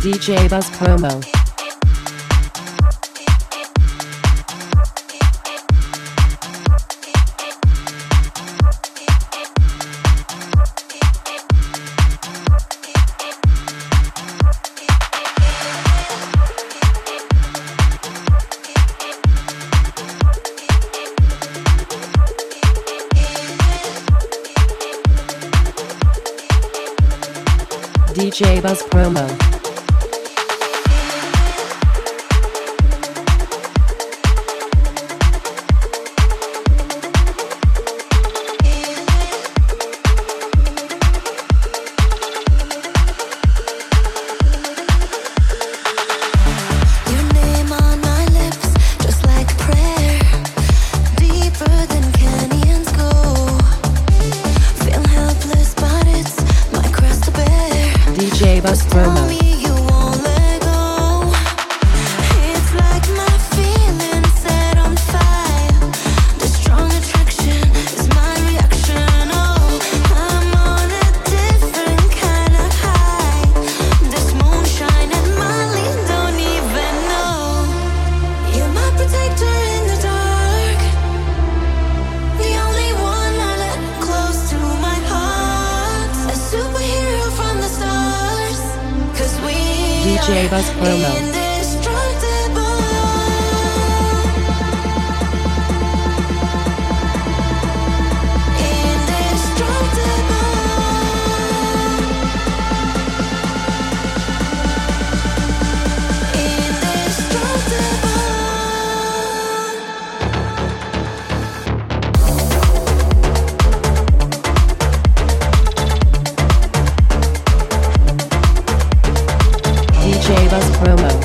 DJ Buzz Promo. DJ Buzz Promo. DJ Buzz Promo. DJ Buzz Promo. DJ Buzz Promo.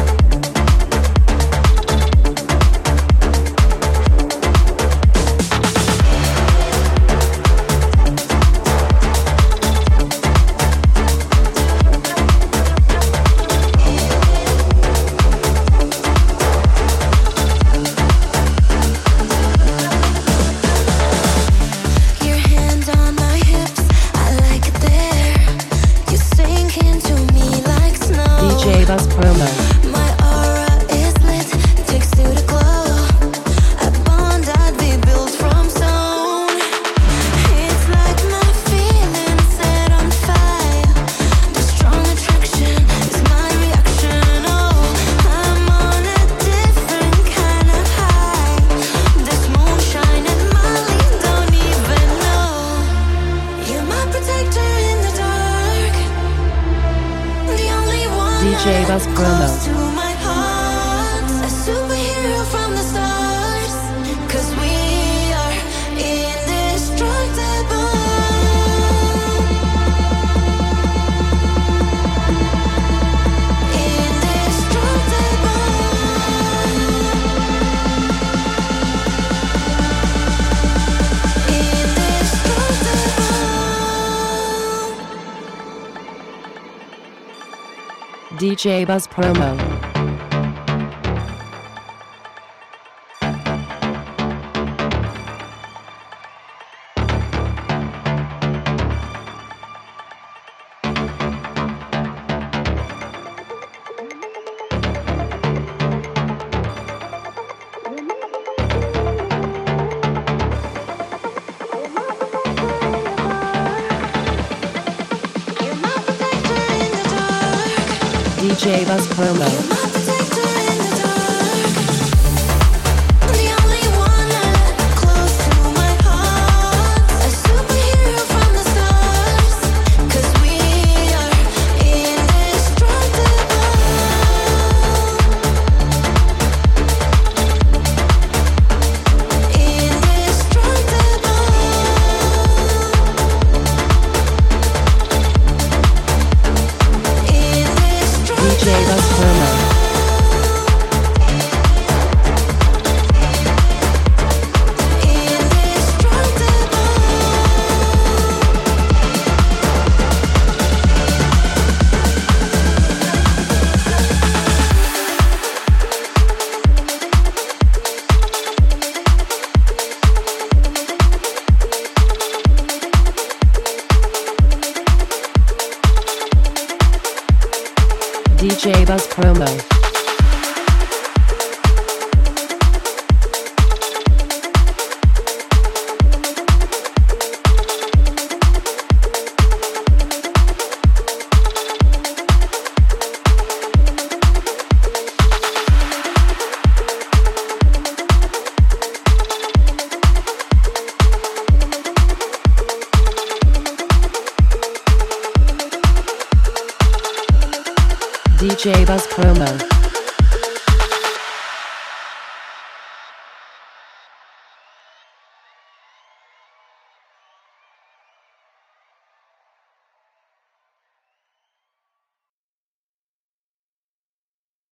DJ Buzz Promo. My aura is lit, takes two to glow. A bond I'd be built from stone. It's like my feelings set on fire. The strong attraction is my reaction. Oh, I'm on a different kind of high. This moonshine and Molly don't even know. You're my protector in the dark. The only one DJ Buzz Promo. close to my heart, a superhero from the stars, 'cause we are indestructible. DJ Buzz Promo. DJ Buzz Promo. DJ Buzz Promo. DJ Buzz Promo. DJ Buzz Promo.